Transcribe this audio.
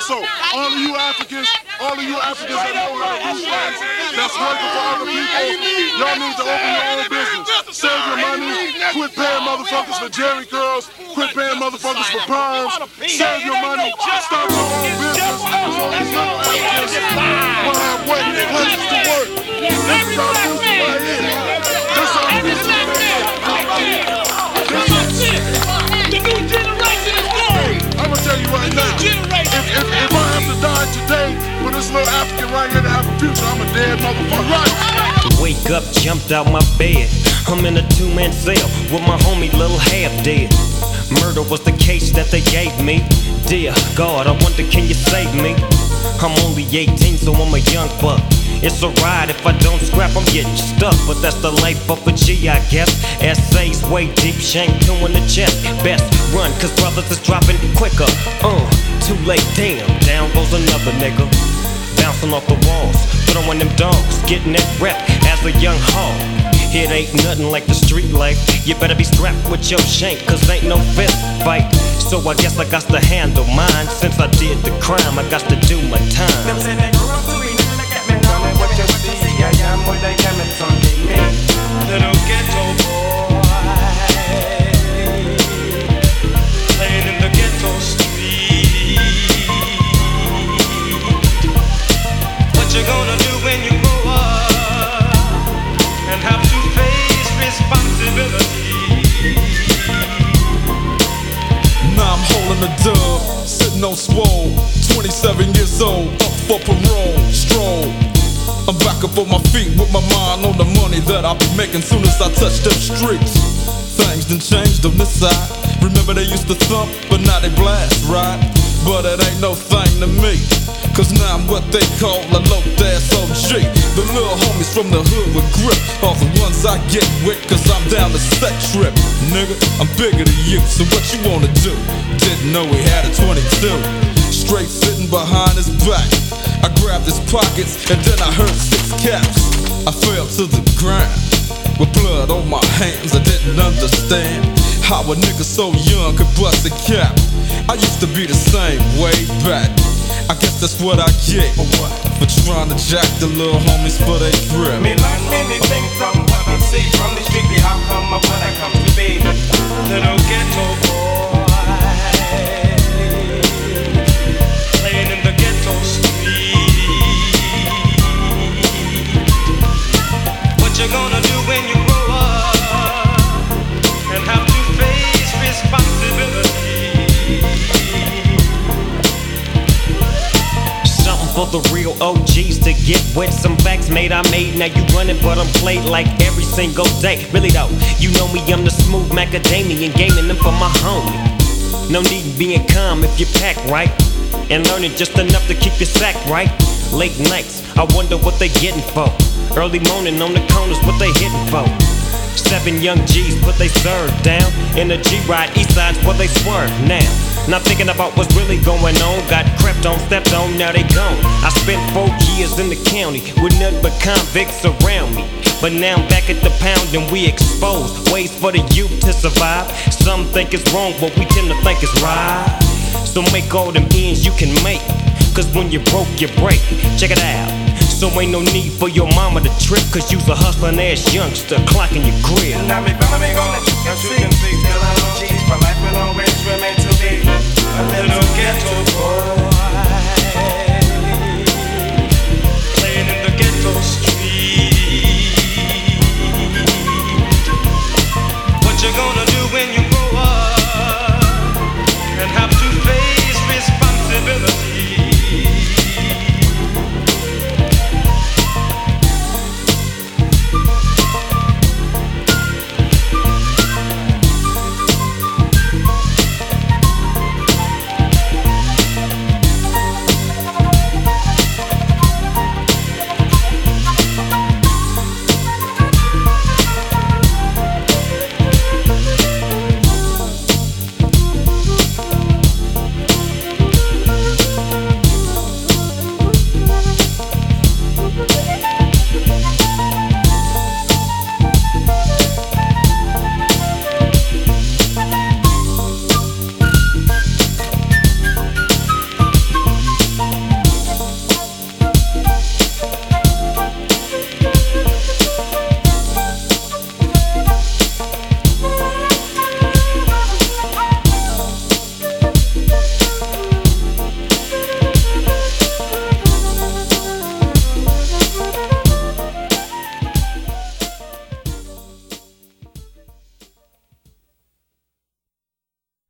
Also, all of you Africans that know how to do things, that's working for other people, y'all need to open your own business. Save your money, quit paying motherfuckers for Jerry curls, quit paying motherfuckers for perms, save your money, start your own business. Because all these little Africans will have places to work. This is our business right here. This is our business right here. The new generation is born. I'm gonna tell you right now, if I have to die today for this little African right here to have a future, I'm a dead motherfucker. Right? Wake up, jumped out my bed. I'm in a two-man cell with my homie Lil Half Dead. Murder was the case that they gave me. Dear God, I wonder can you save me? I'm only 18, so I'm a young buck. It's a ride, if I don't scrap, I'm getting stuck. But that's the life of a G, I guess. Essays way deep, shank two in the chest. Best run, cause brothers is dropping quicker. Too late, damn, down goes another nigga. Bouncing off the walls, throwing them dogs, getting that rep as a young hog. It ain't nothing like the street life. You better be strapped with your shank, cause ain't no fist fight. So I guess I got to handle mine. Since I did the crime, I got to do my time. Them say they grew up to be new, they get me down and what you see. I am where they came in from me. Little ghetto boy, playing in the ghetto street. What you gonna do when you grow up and have to face responsibility? Now I'm holding a dub, sitting on swole, 27 years old, up for parole, stroll. I'm back up on my feet with my mind on the money that I'll be making soon as I touch them streets. Things done changed on this side. Remember they used to thump, but now they blast, right? But it ain't no thing to me, cause now I'm what they call a low-ass OG. The little homies from the hood with grip are the ones I get with, cause I'm down the set trip. Nigga, I'm bigger than you, so what you wanna do? Didn't know he had a 22. Straight sitting behind his back, I grabbed his pockets and then I heard 6 caps. I fell to the ground with blood on my hands. I didn't understand how a nigga so young could bust a cap. I used to be the same way back. I guess that's what I get for trying to jack the little homies for they grip. Me learn many things from what I see from the street. How come up when I come to be little ghetto boy, playing in the ghetto street. What you gonna do when you grow up and have to face responsibility? For the real OGs to get with some facts made I made. Now you running but I'm played like every single day. Really though, you know me, I'm the smooth macadamian, gaming them for my homie. No need in being calm if you pack right, and learning just enough to keep your sack right. Late nights, I wonder what they getting for. Early morning on the corners, what they hitting for. 7 young G's put they serve down in a G-Ride, east side's where they swerve now. Not thinking about what's really going on. Got crept on, stepped on, now they gone. I spent 4 years in the county with nothing but convicts around me. But now I'm back at the pound and we exposed ways for the youth to survive. Some think it's wrong, but we tend to think it's right. So make all them ends you can make, cause when you're broke, you break. Check it out. So ain't no need for your mama to trip, cause you's a hustling ass youngster clocking your crib. Now me follow me on the you can see, still I don't cheat, but life will always remain.